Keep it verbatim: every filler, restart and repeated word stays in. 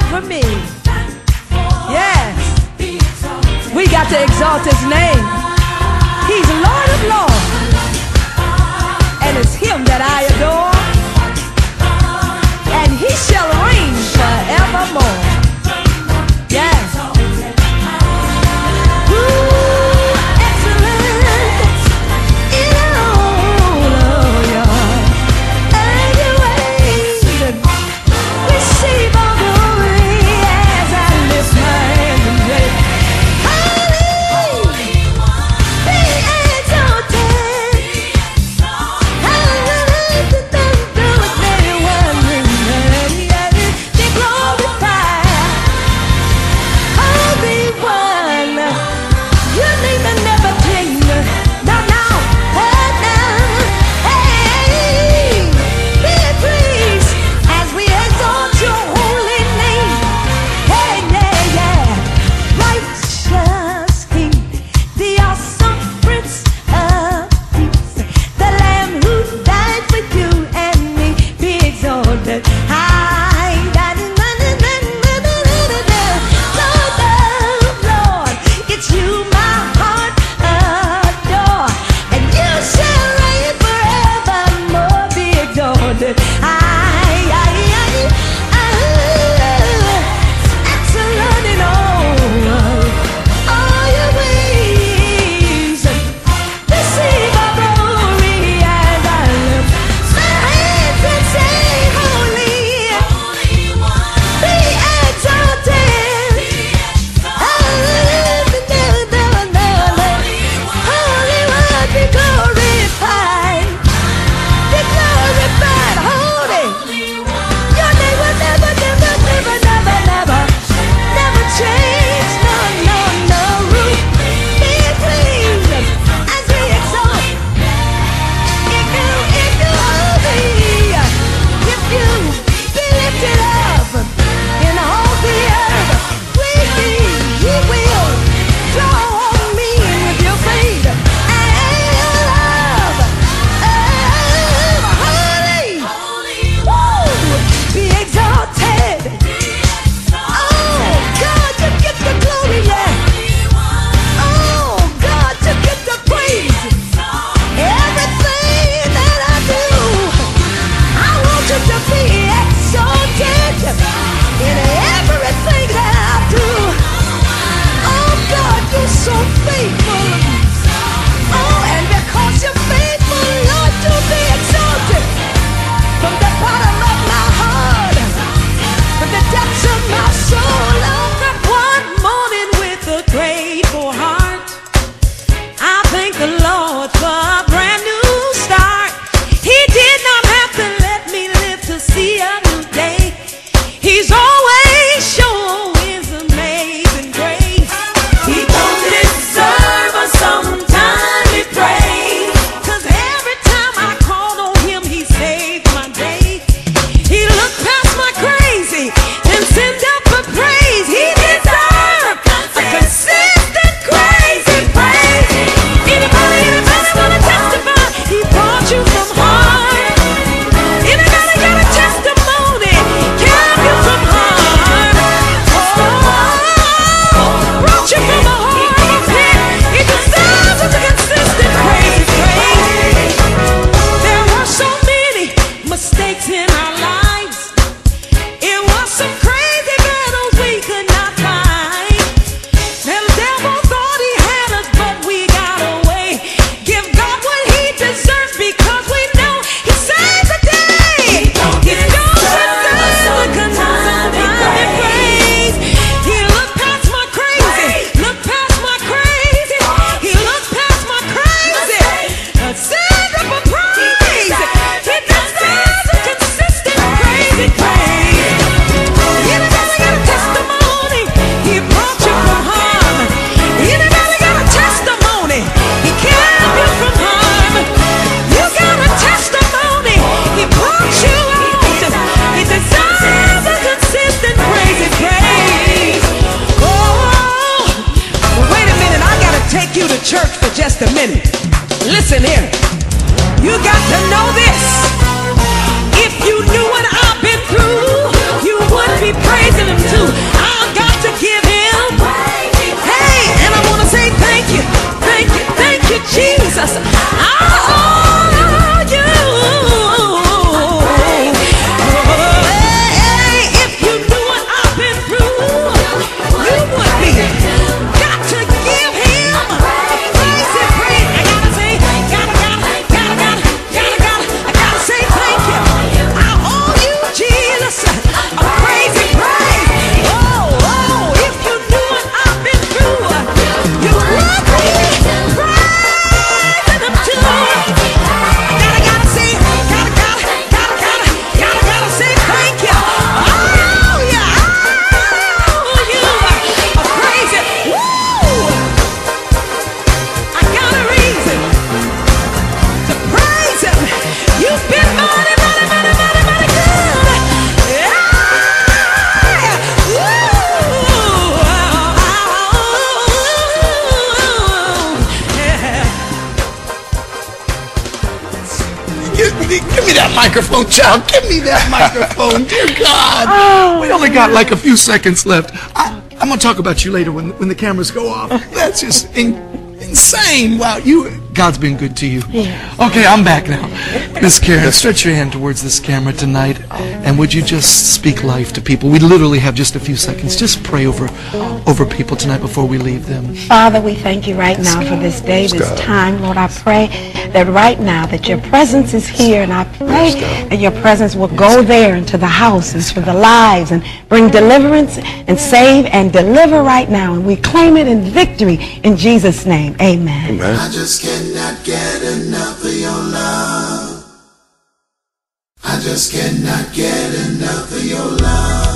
for me. Yes. We got to exalt his name. He's Lord of Lords. And it's him that I adore. And he shall reign forevermore. Yes. just a minute. Listen here. You got to know this. If you knew what I've been through, you would be praising him too. microphone, child. Give me that microphone, dear God. We only got like a few seconds left. I, I'm going to talk about you later when, when the cameras go off. That's just in, insane. Wow, you... God's been good to you. Yeah. Okay, I'm back now. Miss Karen, stretch your hand towards this camera tonight, and would you just speak life to people? We literally have just a few seconds. Just pray over over people tonight before we leave them. Father, we thank you right now for this day, this time. Lord, I pray that right now that your presence is here, and I pray that your presence will go there into the houses for the lives and bring deliverance and save and deliver right now. And we claim it in victory in Jesus' name. Amen. Amen. I just cannot get enough of your love. I just cannot get enough of your love.